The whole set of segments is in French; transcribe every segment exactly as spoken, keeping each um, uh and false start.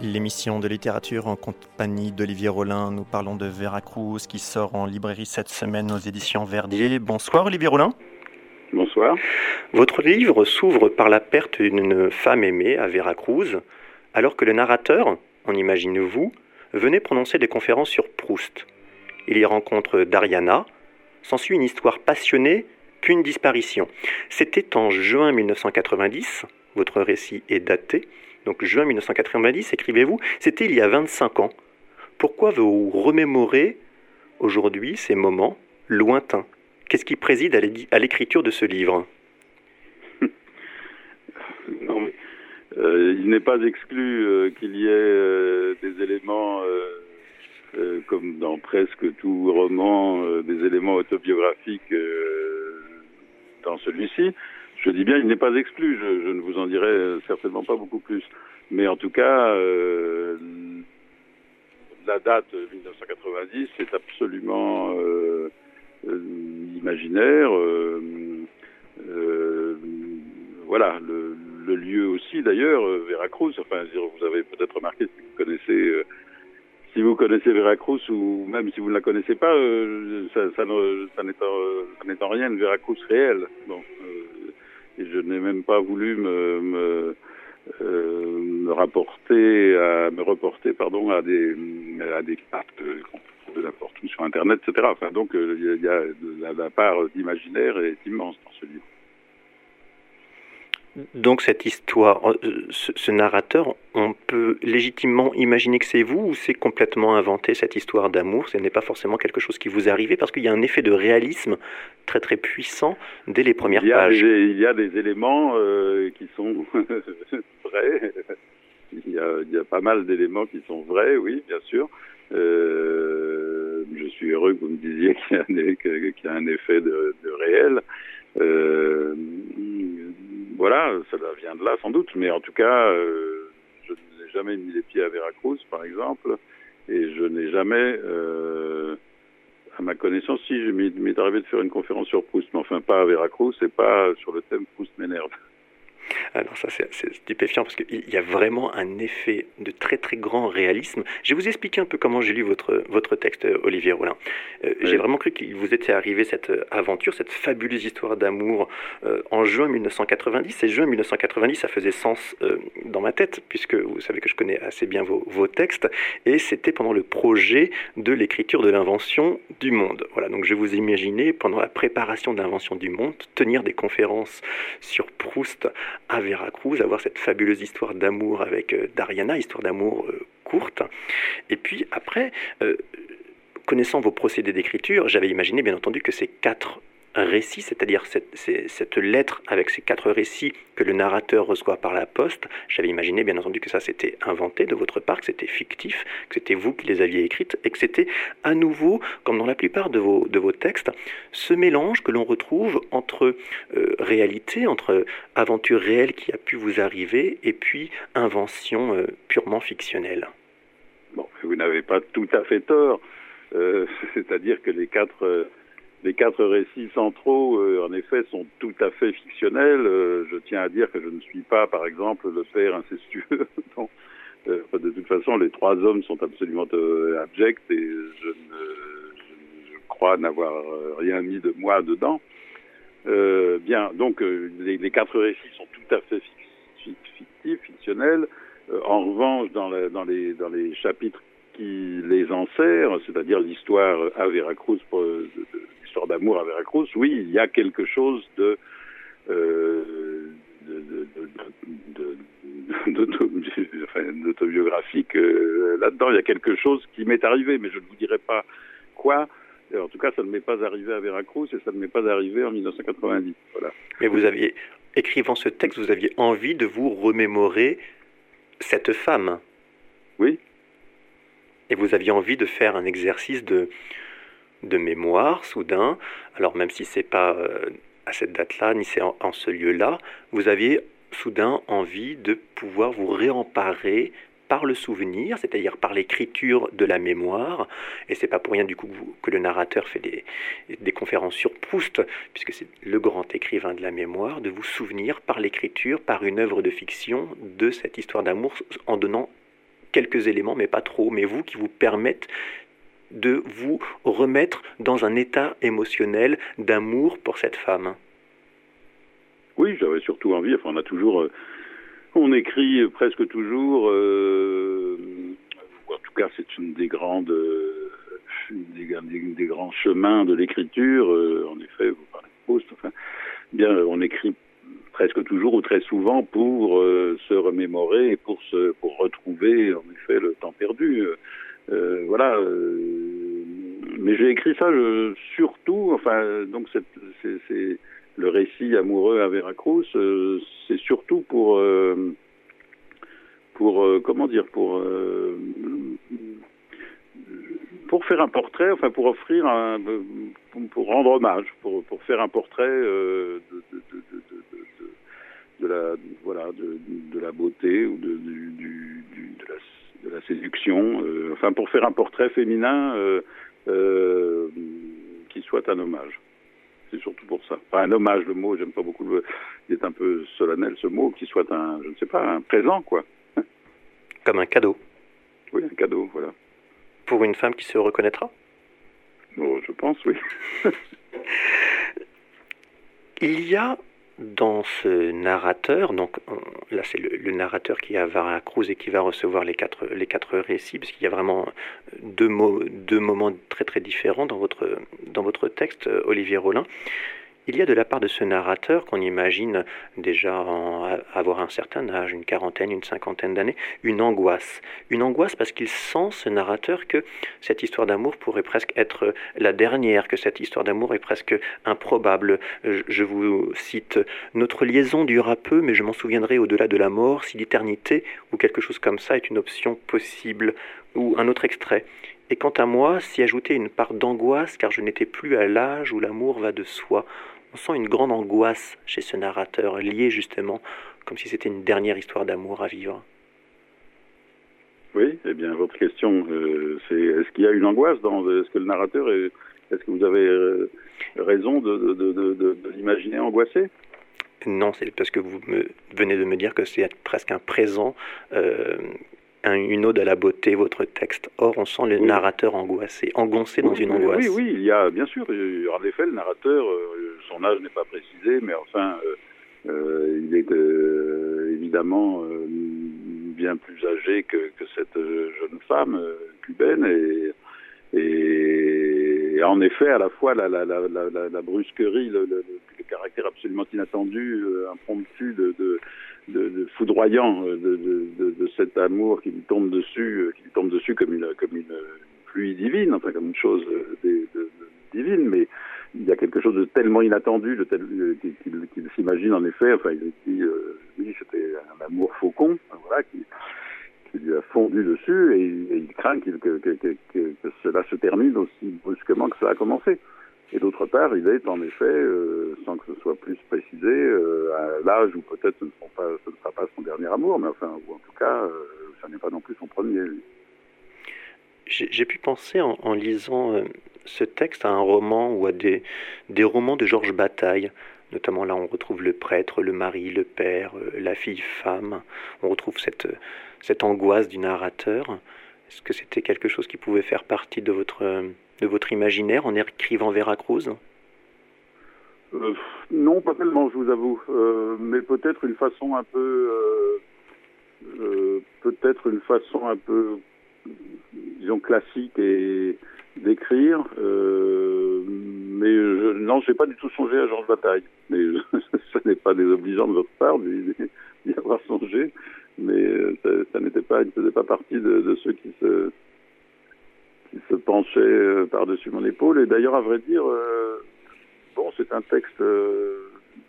L'émission de littérature en compagnie d'Olivier Rollin. Nous parlons de Veracruz qui sort en librairie cette semaine aux éditions Verdier. Bonsoir Olivier Rollin. Bonsoir. Votre livre s'ouvre par la perte d'une femme aimée à Veracruz, alors que le narrateur, on imagine vous, venait prononcer des conférences sur Proust. Il y rencontre Dariana, s'ensuit une histoire passionnée, puis une disparition. C'était en juin mille neuf cent quatre-vingt-dix, votre récit est daté, donc juin mille neuf cent quatre-vingt-dix, écrivez-vous, c'était il y a vingt-cinq ans. Pourquoi vous remémorez aujourd'hui ces moments lointains? Qu'est-ce qui préside à l'écriture de ce livre? Non, mais, euh, il n'est pas exclu euh, qu'il y ait euh, des éléments, euh, euh, comme dans presque tout roman, euh, des éléments autobiographiques euh, dans celui-ci. Je dis bien, il n'est pas exclu, je, je ne vous en dirai certainement pas beaucoup plus. Mais en tout cas, euh, la date mille neuf cent quatre-vingt-dix est absolument euh, euh, imaginaire. Euh, euh, voilà, le, le lieu aussi d'ailleurs, Veracruz. Enfin, vous avez peut-être remarqué si vous connaissez... Euh, Si vous connaissez Veracruz ou même si vous ne la connaissez pas, euh, ça, ça, ne, ça, n'est en, ça n'est en rien une Veracruz réelle. Bon, euh, et je n'ai même pas voulu me, me, euh, me rapporter, à, me reporter, pardon, à des à des cartes qu'on trouve n'importe où sur Internet, et cetera. Enfin, donc, il euh, y a, y a la, la part d'imaginaire est immense dans ce livre. Donc cette histoire, ce, ce narrateur, on peut légitimement imaginer que c'est vous ou c'est complètement inventé cette histoire d'amour? Ce n'est pas forcément quelque chose qui vous est arrivé parce qu'il y a un effet de réalisme très très puissant dès les premières il y a pages. Des, il y a des éléments euh, qui sont vrais. Il y, a, il y a pas mal d'éléments qui sont vrais, oui, bien sûr. Euh, je suis heureux que vous me disiez qu'il y a un, qu'il y a un effet de, de réel. Euh, voilà, ça vient de là sans doute, mais en tout cas, euh, je n'ai jamais mis les pieds à Veracruz, par exemple, et je n'ai jamais, euh, à ma connaissance, si, il m'est arrivé de faire une conférence sur Proust, mais enfin pas à Veracruz, et pas sur le thème Proust m'énerve. Alors ça c'est, c'est stupéfiant parce qu'il y a vraiment un effet de très très grand réalisme. Je vais vous expliquer un peu comment j'ai lu votre, votre texte, Olivier Rollin. Euh, oui. J'ai vraiment cru qu'il vous était arrivé cette aventure, cette fabuleuse histoire d'amour euh, en juin mille neuf cent quatre-vingt-dix. Et juin mille neuf cent quatre-vingt-dix, ça faisait sens euh, dans ma tête, puisque vous savez que je connais assez bien vos, vos textes. Et c'était pendant le projet de l'écriture de l'invention du monde. Voilà, donc je vous imaginais, pendant la préparation de l'invention du monde, tenir des conférences sur Proust à Veracruz, avoir cette fabuleuse histoire d'amour avec euh, Dariana, histoire d'amour euh, courte. Et puis après, euh, connaissant vos procédés d'écriture, j'avais imaginé bien entendu que ces quatre récits, c'est-à-dire cette, ces, cette lettre avec ces quatre récits que le narrateur reçoit par la poste, j'avais imaginé bien entendu que ça s'était inventé de votre part, que c'était fictif, que c'était vous qui les aviez écrites et que c'était à nouveau, comme dans la plupart de vos, de vos textes, ce mélange que l'on retrouve entre euh, réalité, entre aventure réelle qui a pu vous arriver et puis invention euh, purement fictionnelle. Bon, vous n'avez pas tout à fait tort, euh, c'est-à-dire que les quatre... Euh... Les quatre récits centraux, euh, en effet, sont tout à fait fictionnels. Euh, je tiens à dire que je ne suis pas, par exemple, le père incestueux. Donc, euh, de toute façon, les trois hommes sont absolument euh, abjects et je, ne, je, je crois n'avoir rien mis de moi dedans. Euh, bien, donc, euh, les, les quatre récits sont tout à fait fictifs, fictionnels. Euh, en revanche, dans, la, dans, les, dans les chapitres qui les enserrent, c'est-à-dire l'histoire à Veracruz, pour, de, de, l'histoire d'amour à Veracruz, oui, il y a quelque chose de, euh, de, de, de, de, de, de, enfin, d'autobiographique euh, là-dedans. Il y a quelque chose qui m'est arrivé, mais je ne vous dirai pas quoi. En tout cas, ça ne m'est pas arrivé à Veracruz et ça ne m'est pas arrivé en mille neuf cent quatre-vingt-dix. Voilà. Mais vous aviez, écrivant ce texte, vous aviez envie de vous remémorer cette femme. Oui. Et vous aviez envie de faire un exercice de, de mémoire, soudain. Alors même si ce n'est pas euh, à cette date-là, ni c'est en, en ce lieu-là, vous aviez soudain envie de pouvoir vous réemparer par le souvenir, c'est-à-dire par l'écriture de la mémoire. Et c'est pas pour rien du coup que, vous, que le narrateur fait des, des conférences sur Proust, puisque c'est le grand écrivain de la mémoire, de vous souvenir par l'écriture, par une œuvre de fiction, de cette histoire d'amour, en donnant quelques éléments, mais pas trop, mais vous, qui vous permettent de vous remettre dans un état émotionnel d'amour pour cette femme. Oui, j'avais surtout envie, enfin on a toujours, euh, on écrit presque toujours, euh, en tout cas c'est une des grandes, euh, des, des, des grands chemins de l'écriture, euh, en effet, vous parlez de Proust, enfin, bien on écrit presque toujours ou très souvent pour euh, se remémorer et pour, se, pour retrouver en effet le temps perdu. Euh, voilà, euh, mais j'ai écrit ça je, surtout, enfin donc c'est, c'est, c'est le récit amoureux à Veracruz, euh, c'est surtout pour, euh, pour euh, comment dire, pour euh, pour faire un portrait, enfin pour offrir un, pour, pour rendre hommage, pour pour faire un portrait euh, de, de, de, de, de, de la voilà de, de la beauté ou de du, du, du de la de la séduction, euh, enfin pour faire un portrait féminin euh, euh, qui soit un hommage. C'est surtout pour ça. Enfin, un hommage, le mot, j'aime pas beaucoup le... Il est un peu solennel, ce mot, qui soit un, je ne sais pas, un présent, quoi. Comme un cadeau. Oui, un cadeau, voilà. Pour une femme qui se reconnaîtra ? Oh, je pense, oui. Il y a dans ce narrateur, donc là c'est le, le narrateur qui est à Veracruz et qui va recevoir les quatre, les quatre récits, parce qu'il y a vraiment deux, mots, deux moments très très différents dans votre, dans votre texte, Olivier Rollin. Il y a de la part de ce narrateur, qu'on imagine déjà en, avoir un certain âge, une quarantaine, une cinquantaine d'années, une angoisse. Une angoisse parce qu'il sent, ce narrateur, que cette histoire d'amour pourrait presque être la dernière, que cette histoire d'amour est presque improbable. Je, je vous cite « Notre liaison durera peu, mais je m'en souviendrai au-delà de la mort, si l'éternité ou quelque chose comme ça est une option possible. » Ou un autre extrait. « Et quant à moi, s'y ajouter une part d'angoisse, car je n'étais plus à l'âge où l'amour va de soi. » On sent une grande angoisse chez ce narrateur, liée justement, comme si c'était une dernière histoire d'amour à vivre. Oui, eh bien, votre question, euh, c'est est-ce qu'il y a une angoisse dans est-ce que le narrateur est, est-ce que vous avez euh, raison de, de, de, de, de, de l'imaginer angoissé ? Non, c'est parce que vous me, venez de me dire que c'est presque un présent, euh, un, une ode à la beauté, votre texte. Or, on sent le oui. narrateur angoissé, engoncé dans oui, une oui, angoisse. Oui, oui, il y a, bien sûr, en effet, le narrateur, euh, son âge n'est pas précisé, mais enfin, euh, euh, il est euh, évidemment euh, bien plus âgé que, que cette jeune femme euh, cubaine, et, et, et en effet, à la fois, la, la, la, la, la brusquerie, le, le, le caractère absolument inattendu, euh, impromptu de... de De, de foudroyant de, de, de, de cet amour qui lui tombe dessus, qui lui tombe dessus comme une, comme une pluie divine, enfin comme une chose de, de, de divine, mais il y a quelque chose de tellement inattendu, de tel, qu'il, qu'il, qu'il s'imagine en effet, enfin il dit, euh, oui, c'était un amour faucon, voilà, qui, qui lui a fondu dessus, et, et il craint qu'il, que, que, que, que cela se termine aussi brusquement que ça a commencé. Et d'autre part, il est en effet, euh, sans que ce soit plus précisé, euh, à l'âge où peut-être ce ne, sont pas, ce ne sera pas son dernier amour, mais enfin, ou en tout cas, euh, ça n'est pas non plus son premier. Lui. J'ai, j'ai pu penser en, en lisant euh, ce texte à un roman ou à des, des romans de Georges Bataille. Notamment là, on retrouve le prêtre, le mari, le père, euh, la fille-femme. On retrouve cette, cette angoisse du narrateur. Est-ce que c'était quelque chose qui pouvait faire partie de votre... Euh, de votre imaginaire en écrivant Veracruz ? euh, Non, pas tellement, je vous avoue. Euh, mais peut-être une façon un peu... Euh, euh, peut-être une façon un peu, disons, classique et d'écrire. Euh, mais je, non, je n'ai pas du tout songé à Georges Bataille. Mais ce n'est pas désobligeant de votre part d'y, d'y avoir songé. Mais ça, ça n'était pas, il ne faisait pas partie de, de ceux qui se... Il se penchait euh, par-dessus mon épaule. Et d'ailleurs, à vrai dire, euh, bon, c'est un texte... Euh,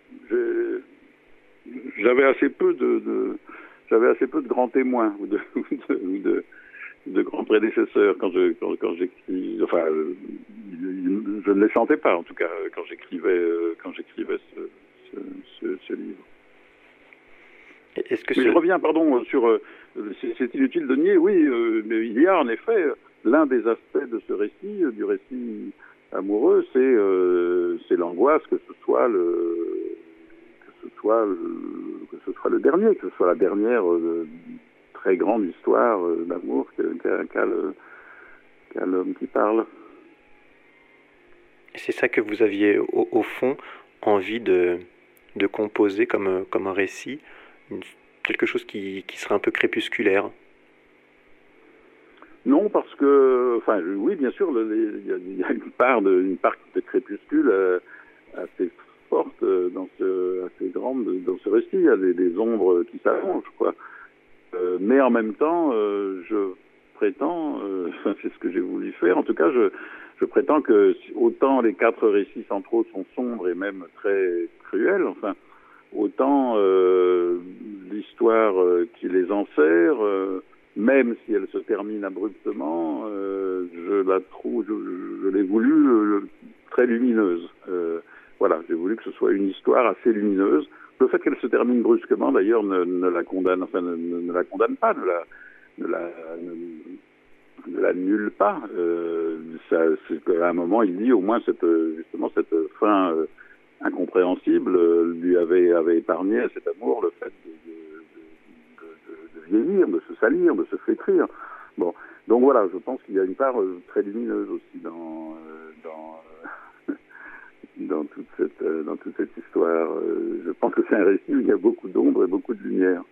j'avais assez peu de, de... J'avais assez peu de grands témoins ou de, ou de, ou de, de grands prédécesseurs quand je quand, quand j'écris. Enfin, euh, je ne les sentais pas, en tout cas, quand j'écrivais, euh, quand j'écrivais ce, ce, ce, ce livre. Est-ce que mais ce... je reviens, pardon, sur... Euh, c'est, c'est inutile de nier, oui, euh, mais il y a en effet... L'un des aspects de ce récit, du récit amoureux, c'est, euh, c'est l'angoisse que ce soit le, que ce soit le, que ce soit le dernier, que ce soit la dernière euh, très grande histoire euh, d'amour qu'a qu'a le, qu'a l'homme qui parle. C'est ça que vous aviez, au, au fond, envie de, de composer comme, comme un récit, une, quelque chose qui, qui serait un peu crépusculaire. Non, parce que, enfin, oui, bien sûr, il y, y a une part de, une part de crépuscule euh, assez forte euh, dans ce, assez grande dans ce récit. Il y a des, des ombres qui s'allongent, quoi. Euh, mais en même temps, euh, je prétends, euh, enfin, c'est ce que j'ai voulu faire. En tout cas, je, je prétends que autant les quatre récits centraux sont sombres et même très cruels, enfin, autant euh, l'histoire euh, qui les enserre, euh, même si elle se termine abruptement, euh, je la trouve, je, je l'ai voulu euh, très lumineuse. Euh, voilà, j'ai voulu que ce soit une histoire assez lumineuse. Le fait qu'elle se termine brusquement, d'ailleurs, ne, ne la condamne, enfin, ne, ne la condamne pas, ne la, ne la, ne, ne l'annule pas. Euh, ça, c'est qu'à un moment, il dit au moins cette, justement, cette fin euh, incompréhensible euh, lui avait, avait épargné à cet amour le fait de, de, de, de, de vieillir, de se salir, de se flétrir. Bon, donc voilà, je pense qu'il y a une part euh, très lumineuse aussi dans, euh, dans dans toute cette euh, dans toute cette histoire. Euh, je pense que c'est un récit où il y a beaucoup d'ombre et beaucoup de lumière.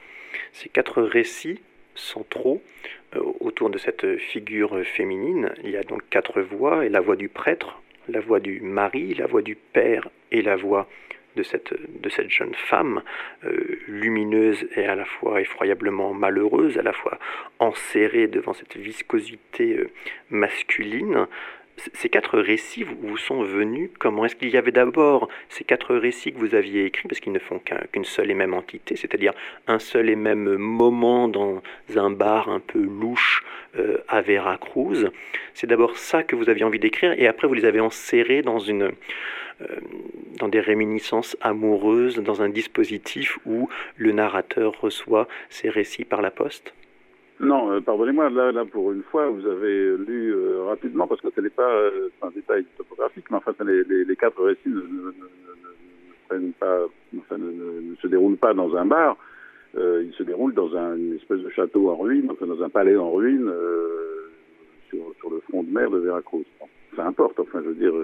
Ces quatre récits centraux euh, autour de cette figure féminine, il y a donc quatre voix, et la voix du prêtre, la voix du mari, la voix du père et la voix de cette, de cette jeune femme, euh, lumineuse et à la fois effroyablement malheureuse, à la fois enserrée devant cette viscosité euh, masculine. Ces quatre récits vous sont venus comment? Est-ce qu'il y avait d'abord ces quatre récits que vous aviez écrits, parce qu'ils ne font qu'un, qu'une seule et même entité, c'est-à-dire un seul et même moment dans un bar un peu louche euh, à Veracruz. C'est d'abord ça que vous aviez envie d'écrire, et après vous les avez enserrés dans une... Euh, dans des réminiscences amoureuses, dans un dispositif où le narrateur reçoit ses récits par la poste? Non, euh, pardonnez-moi, là, là, pour une fois, vous avez lu euh, rapidement, parce que ce n'est pas euh, un détail topographique, mais enfin, les, les, les quatre récits ne, ne, ne, ne, prennent pas, enfin, ne, ne, ne se déroulent pas dans un bar, euh, ils se déroulent dans un, une espèce de château en ruine, enfin, dans un palais en ruine, euh, sur, sur le front de mer de Veracruz. Bon, ça importe, enfin, je veux dire,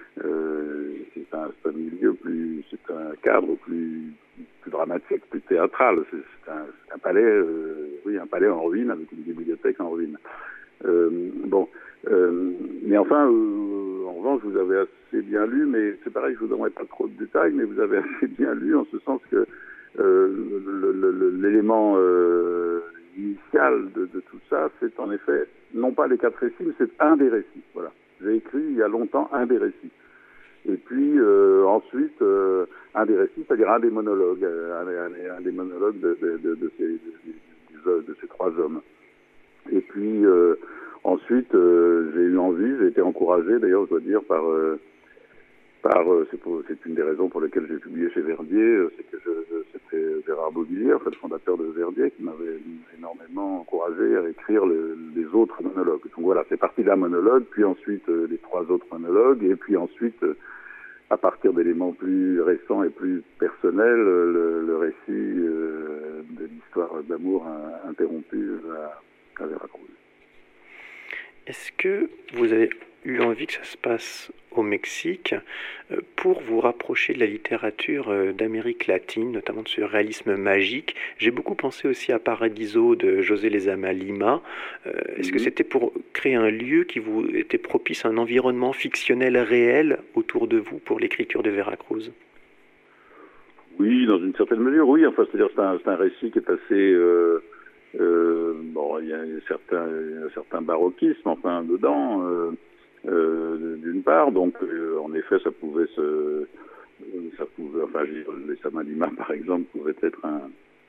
euh, c'est un, c'est un milieu plus, c'est un cadre plus... plus dramatique, plus théâtral. C'est, c'est, un, c'est un palais, euh, oui, un palais en ruine avec une bibliothèque en ruine. Euh, bon, euh, mais enfin, euh, en revanche, vous avez assez bien lu, mais c'est pareil, je vous donnerai pas trop de détails, mais vous avez assez bien lu en ce sens que euh, le, le, le, l'élément euh, initial de, de tout ça, c'est en effet non pas les quatre récits, mais c'est un des récits. Voilà, j'ai écrit il y a longtemps un des récits. Et puis euh, ensuite euh, un des récits, c'est-à-dire un des monologues, euh, un, un, un des monologues de, de, de, de, ces, de, de ces trois hommes. Et puis euh, ensuite, euh, j'ai eu envie, j'ai été encouragé, d'ailleurs, je dois dire, par, euh, par euh, c'est, pour, c'est une des raisons pour lesquelles j'ai publié chez Verdier, euh, c'est que je, c'était Gérard Bauvilliers, en fait, le fondateur de Verdier, qui m'avait énormément encouragé à écrire le, les autres monologues. Donc voilà, c'est parti d'un monologue, puis ensuite euh, les trois autres monologues, et puis ensuite... Euh, à partir d'éléments plus récents et plus personnels, le, le récit euh, de l'histoire d'amour interrompue à, à Veracruz. Est-ce que vous avez eu envie que ça se passe au Mexique pour vous rapprocher de la littérature d'Amérique latine, notamment de ce réalisme magique? J'ai beaucoup pensé aussi à Paradiso de José Lezama Lima. Est-ce mm-hmm. que c'était pour créer un lieu qui vous était propice à un environnement fictionnel réel autour de vous pour l'écriture de Veracruz? Oui, dans une certaine mesure, oui. Enfin, c'est-à-dire c'est un, c'est un récit qui est assez... Euh, euh, bon, il y a un certain, un certain baroquisme, enfin, dedans... Euh, Euh, d'une part, donc euh, en effet, ça pouvait se, euh, ça pouvait, enfin, les Samalima, par exemple, pouvait être un,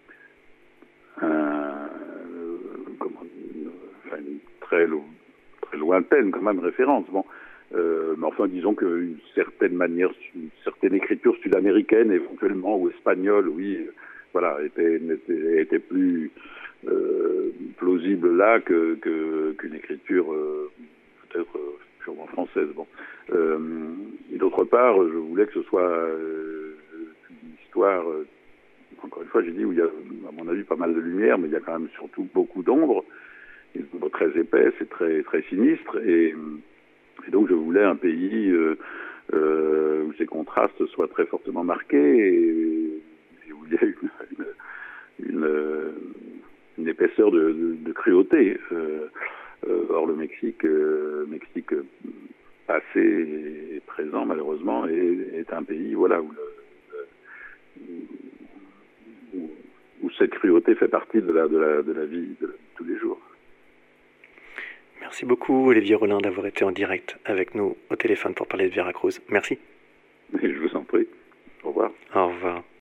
un euh, comment, une, enfin, une très, lo, très lointaine quand même référence. Bon, euh, mais enfin, disons qu'une certaine manière, une certaine écriture sud-américaine, éventuellement ou espagnole, oui, euh, voilà, était, était, était plus euh, plausible là que, que qu'une écriture euh, peut-être euh, purement française. Bon. Euh, et d'autre part, je voulais que ce soit euh, une histoire euh, encore une fois, j'ai dit où il y a, à mon avis, pas mal de lumière, mais il y a quand même surtout beaucoup d'ombre, une ombre très épaisse et très, très sinistre. Et, et donc, je voulais un pays euh, euh, où ces contrastes soient très fortement marqués et, et où il y a une, une, une, une épaisseur de, de, de cruauté. Euh, euh, or, le Mexique, euh, Mexique passé et présent, malheureusement, est, est un pays, voilà, où le, Où, où cette cruauté fait partie de la, de la, de la vie de, de tous les jours. Merci beaucoup Olivier Rolin d'avoir été en direct avec nous au téléphone pour parler de Veracruz. Merci. Et je vous en prie. Au revoir. Au revoir.